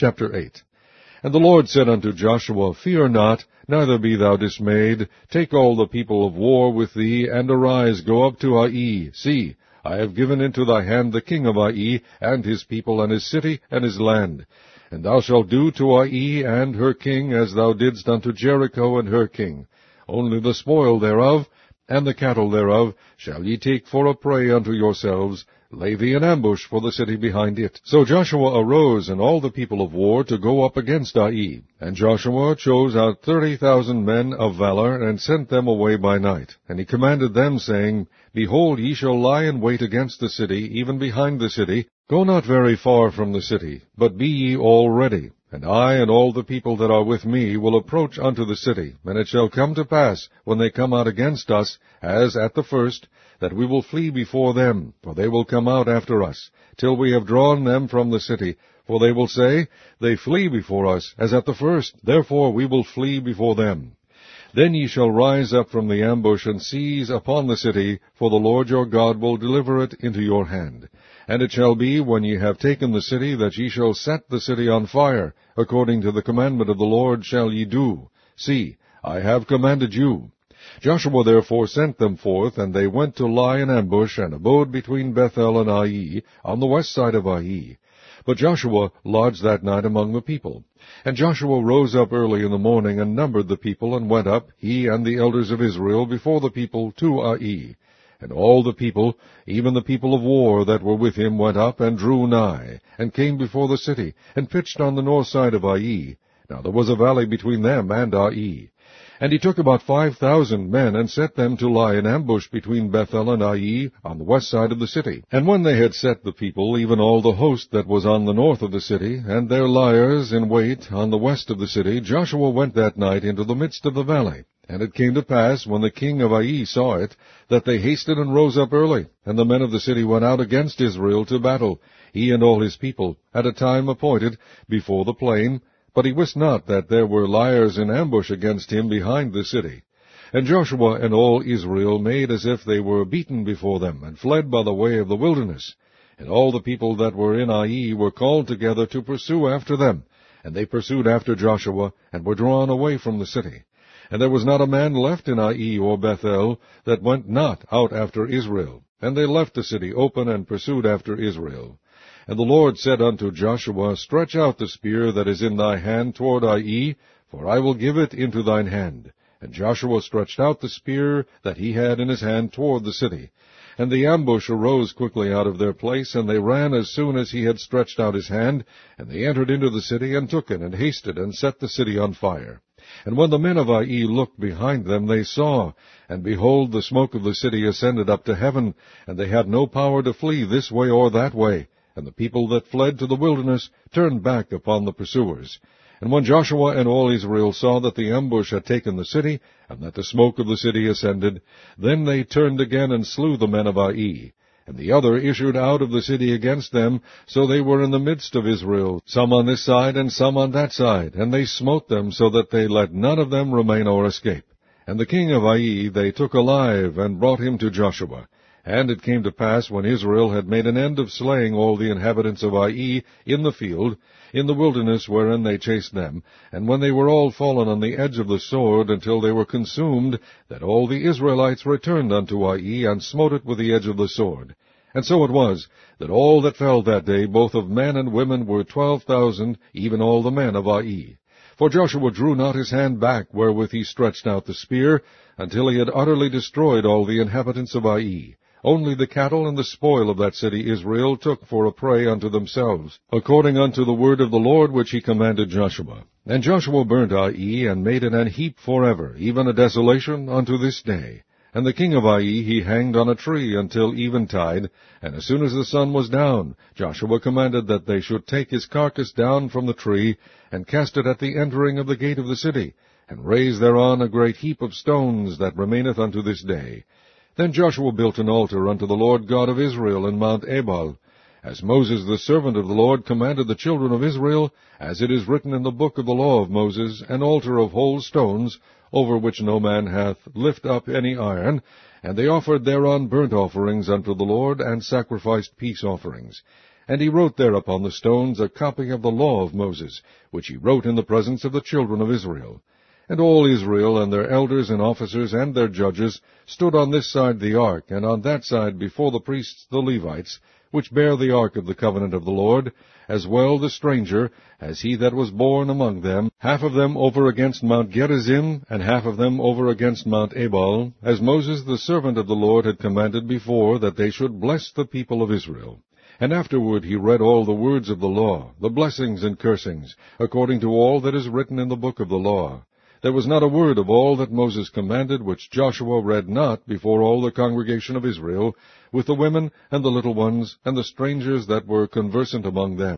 Chapter 8. And the Lord said unto Joshua, Fear not, neither be thou dismayed. Take all the people of war with thee, and arise, go up to Ai. See, I have given into thy hand the king of Ai, and his people, and his city, and his land. And thou shalt do to Ai and her king as thou didst unto Jericho and her king. Only the spoil thereof, and the cattle thereof, shall ye take for a prey unto yourselves. Lay thee an ambush for the city behind it. So Joshua arose, and all the people of war, to go up against Ai. And Joshua chose out 30,000 men of valor, and sent them away by night. And he commanded them, saying, Behold, ye shall lie in wait against the city, even behind the city. Go not very far from the city, but be ye all ready. And I and all the people that are with me will approach unto the city. And it shall come to pass, when they come out against us, as at the first, that we will flee before them, for they will come out after us, till we have drawn them from the city. For they will say, They flee before us, as at the first, therefore we will flee before them. Then ye shall rise up from the ambush, and seize upon the city, for the Lord your God will deliver it into your hand. And it shall be, when ye have taken the city, that ye shall set the city on fire, according to the commandment of the Lord shall ye do. See, I have commanded you. Joshua therefore sent them forth, and they went to lie in ambush, and abode between Bethel and Ai, on the west side of Ai. But Joshua lodged that night among the people. And Joshua rose up early in the morning, and numbered the people, and went up, he and the elders of Israel, before the people to Ai. And all the people, even the people of war that were with him, went up, and drew nigh, and came before the city, and pitched on the north side of Ai. Now there was a valley between them and Ai. And he took about 5,000 men, and set them to lie in ambush between Bethel and Ai, on the west side of the city. And when they had set the people, even all the host that was on the north of the city, and their liers in wait on the west of the city, Joshua went that night into the midst of the valley. And it came to pass, when the king of Ai saw it, that they hasted and rose up early, and the men of the city went out against Israel to battle, he and all his people, at a time appointed, before the plain. But he wist not that there were liers in ambush against him behind the city. And Joshua and all Israel made as if they were beaten before them, and fled by the way of the wilderness. And all the people that were in Ai were called together to pursue after them. And they pursued after Joshua, and were drawn away from the city. And there was not a man left in Ai or Bethel that went not out after Israel. And they left the city open, and pursued after Israel. And the Lord said unto Joshua, Stretch out the spear that is in thy hand toward Ai, for I will give it into thine hand. And Joshua stretched out the spear that he had in his hand toward the city. And the ambush arose quickly out of their place, and they ran as soon as he had stretched out his hand. And they entered into the city, and took it, and hasted, and set the city on fire. And when the men of Ai looked behind them, they saw, and behold, the smoke of the city ascended up to heaven, and they had no power to flee this way or that way. And the people that fled to the wilderness turned back upon the pursuers. And when Joshua and all Israel saw that the ambush had taken the city, and that the smoke of the city ascended, then they turned again and slew the men of Ai. And the other issued out of the city against them, so they were in the midst of Israel, some on this side and some on that side, and they smote them, so that they let none of them remain or escape. And the king of Ai they took alive, and brought him to Joshua. And it came to pass, when Israel had made an end of slaying all the inhabitants of Ai in the field, in the wilderness wherein they chased them, and when they were all fallen on the edge of the sword until they were consumed, that all the Israelites returned unto Ai, and smote it with the edge of the sword. And so it was, that all that fell that day, both of men and women, were 12,000, even all the men of Ai. For Joshua drew not his hand back wherewith he stretched out the spear, until he had utterly destroyed all the inhabitants of Ai. Only the cattle and the spoil of that city Israel took for a prey unto themselves, according unto the word of the Lord which he commanded Joshua. And Joshua burnt Ai, and made it an heap forever, even a desolation unto this day. And the king of Ai he hanged on a tree until eventide, and as soon as the sun was down, Joshua commanded that they should take his carcass down from the tree, and cast it at the entering of the gate of the city, and raise thereon a great heap of stones that remaineth unto this day. Then Joshua built an altar unto the Lord God of Israel in Mount Ebal, as Moses the servant of the Lord commanded the children of Israel, as it is written in the book of the law of Moses, an altar of whole stones, over which no man hath lift up any iron. And they offered thereon burnt offerings unto the Lord, and sacrificed peace offerings. And he wrote there upon the stones a copy of the law of Moses, which he wrote in the presence of the children of Israel. And all Israel and their elders and officers and their judges stood on this side the ark, and on that side before the priests the Levites, which bear the ark of the covenant of the Lord, as well the stranger, as he that was born among them, half of them over against Mount Gerizim, and half of them over against Mount Ebal, as Moses the servant of the Lord had commanded before, that they should bless the people of Israel. And afterward he read all the words of the law, the blessings and cursings, according to all that is written in the book of the law. There was not a word of all that Moses commanded which Joshua read not before all the congregation of Israel, with the women and the little ones and the strangers that were conversant among them.